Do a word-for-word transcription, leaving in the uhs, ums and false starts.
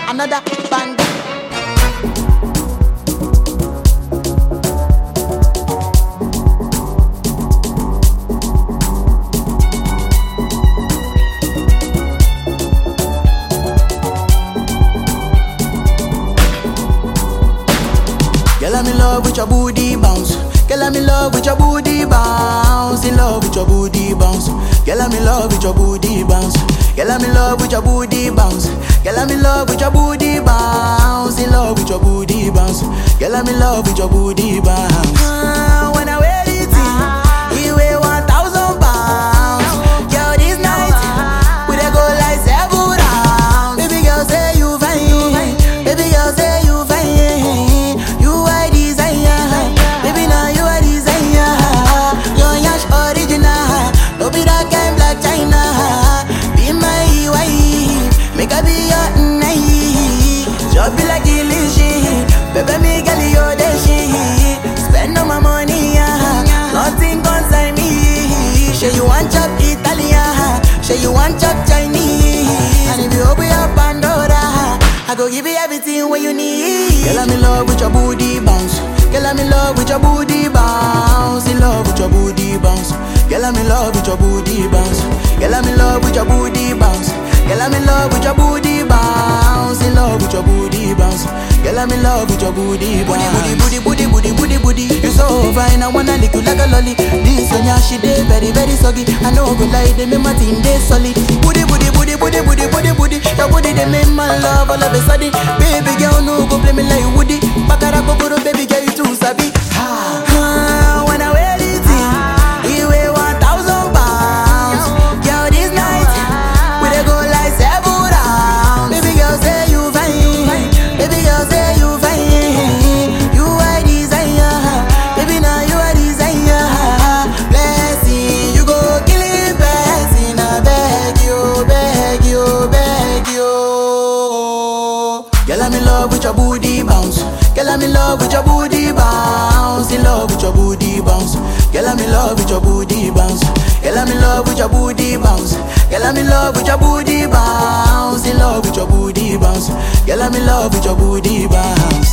another banger. Girl, I'm in love with your booty bounce. Girl, I'm in love with your booty bounce. In love with your booty bounce. Girl, I'm in love with your booty bounce. Girl, I'm in love with your booty bounce. Girl, I'm in love with your booty bounce. In love with your booty bounce. Girl, I'm in love with your booty bounce. Ah, when I wear it, you weigh one thousand pounds. Girl, this night we dey go like seven rounds. Baby girl, say you fine. Baby girl, say you fine. You are desire. Baby, now you are desire. Your yash original. No be that kind black China. Be my wife. Make I be your night. Just be like illusion. Baby, me girl, you're the shit. Spend all my money, yeah. Nothing concern me. Say you want chop Italian. Say you want chop Chinese. And if you open your Pandora, I go give you everything what you need. Girl, I'm in love with your booty bounce. Girl, I'm in love with your booty bounce. In love with your booty bounce. Girl, I'm in love with your booty bounce. Girl, I'm in love with your booty bounce. Girl, I'm in love with your booty bounce. In love with your booty bounce. Girl, I'm in love with your booty bounce. Booty, booty, booty, booty, booty, booty. You so fine, I wanna lick you like a lolly. This one, yeah, she dey very, very soggy. I know go lie, they make my team dey solid. Booty, booty, booty, booty, booty, booty, booty. Your booty they make my love all of a sudden. Baby girl, no go play me like Woody. Bakara kokoro, baby girl, you too sabi. Ah, ah, when I wear it, you weigh one thousand pounds. Girl, this night we dey go like seven rounds. Baby girl, say you fine. Baby girl, say you fine. You are desire. Baby, now you are desire. Blessing, you go kill it, blessing. I beg you, beg you, beg you. Girl, I'm in love with your booty bounce. Girl, I'm in love with your booty bounce. In love with your booty bounce. Girl, I'm in love with your booty bounce. Girl, I'm in love with your booty bounce. Girl, I'm in love with your booty bounce. In love with your booty bounce. Girl, I'm in love with your booty bounce.